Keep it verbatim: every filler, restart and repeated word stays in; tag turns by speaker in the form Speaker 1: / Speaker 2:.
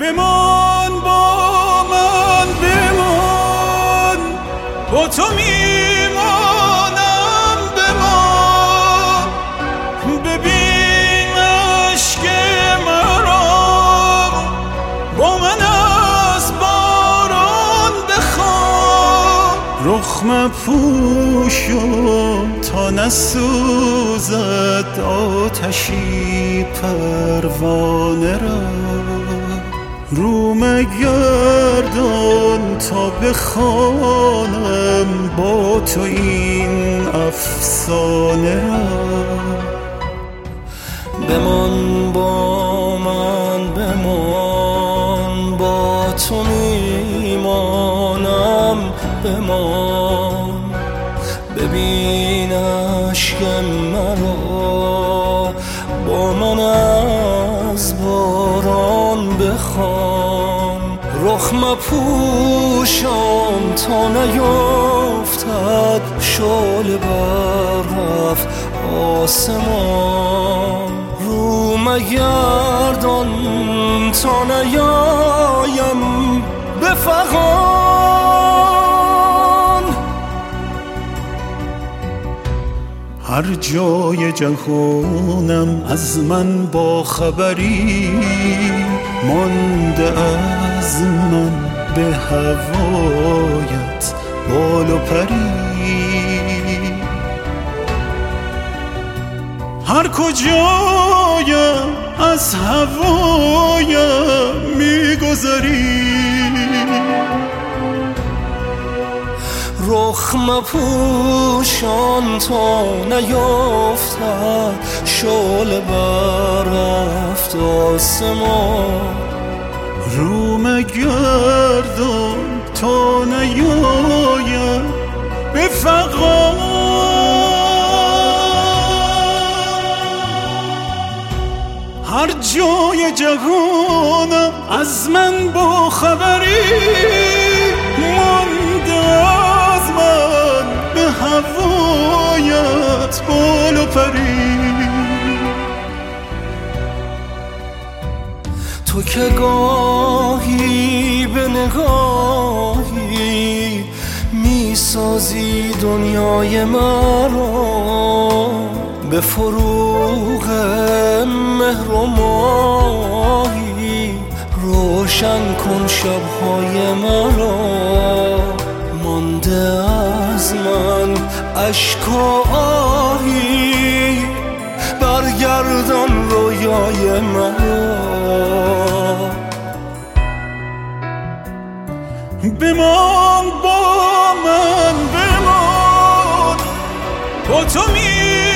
Speaker 1: بمان با من، بمان با تو میمانم، بمان ببین عشق مرا، با من از باران بخواب. رخ مپوشم تا نسوزد آتشی پروانه را، رو مگردان تا بخوانم با تو این افسانه را.
Speaker 2: بمان با من، بمان با تو میمانم، بمان ببین عشق مرا، با من از باران بخوان. رخ مپوشم تا نیفتد شعله بر رفت آسمان، رو مگردان تا نیایم به فغان.
Speaker 1: هر جای جهانم از من با خبری، مانده از من به هوایت بال و پری. هر کجایم از هوایم میگذری،
Speaker 2: رخ مپوشان تا نیفتد شعله بر رفت آسمان،
Speaker 1: رو مگردان تا نیایم به فغان. هر جای جهانم از من با خبری، مانده از من به هوایت بال و پری.
Speaker 2: تو که گاهی به نگاهی میسازی دنیای مرا، به فروغ مهر و ماهی روشن کن شبهای مرا. مانده از من اشک و آهی، برگردان رویای مرا.
Speaker 1: بمان با من، بمان با تو می